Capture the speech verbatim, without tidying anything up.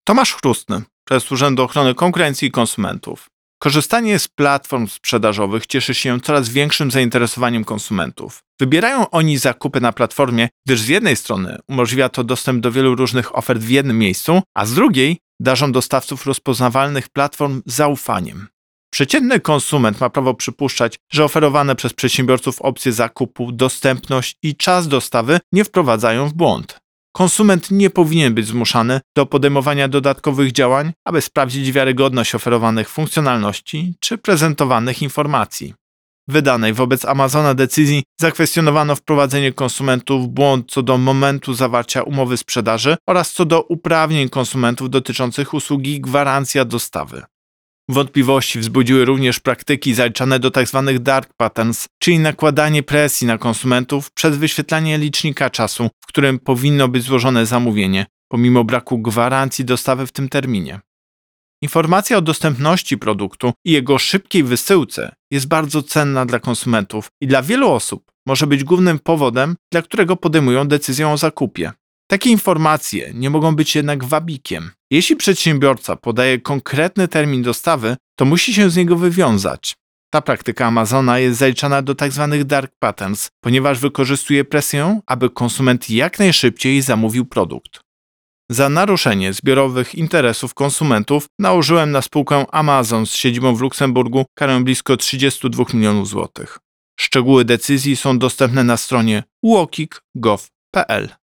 Tomasz Chrustny, prezes Urzędu Ochrony Konkurencji i Konsumentów. Korzystanie z platform sprzedażowych cieszy się coraz większym zainteresowaniem konsumentów. Wybierają oni zakupy na platformie, gdyż z jednej strony umożliwia to dostęp do wielu różnych ofert w jednym miejscu, a z drugiej darzą dostawców rozpoznawalnych platform zaufaniem. Przeciętny konsument ma prawo przypuszczać, że oferowane przez przedsiębiorców opcje zakupu, dostępność i czas dostawy nie wprowadzają w błąd. Konsument nie powinien być zmuszany do podejmowania dodatkowych działań, aby sprawdzić wiarygodność oferowanych funkcjonalności czy prezentowanych informacji. W wydanej wobec Amazona decyzji zakwestionowano wprowadzenie konsumentów w błąd co do momentu zawarcia umowy sprzedaży oraz co do uprawnień konsumentów dotyczących usługi gwarancja dostawy. Wątpliwości wzbudziły również praktyki zaliczane do tzw. dark patterns, czyli nakładanie presji na konsumentów przez wyświetlanie licznika czasu, w którym powinno być złożone zamówienie, pomimo braku gwarancji dostawy w tym terminie. Informacja o dostępności produktu i jego szybkiej wysyłce jest bardzo cenna dla konsumentów i dla wielu osób może być głównym powodem, dla którego podejmują decyzję o zakupie. Takie informacje nie mogą być jednak wabikiem. Jeśli przedsiębiorca podaje konkretny termin dostawy, to musi się z niego wywiązać. Ta praktyka Amazona jest zaliczana do tzw. dark patterns, ponieważ wykorzystuje presję, aby konsument jak najszybciej zamówił produkt. Za naruszenie zbiorowych interesów konsumentów nałożyłem na spółkę Amazon z siedzibą w Luksemburgu karę blisko trzydzieści dwa milionów złotych. Szczegóły decyzji są dostępne na stronie uokik kropka gov kropka pe el.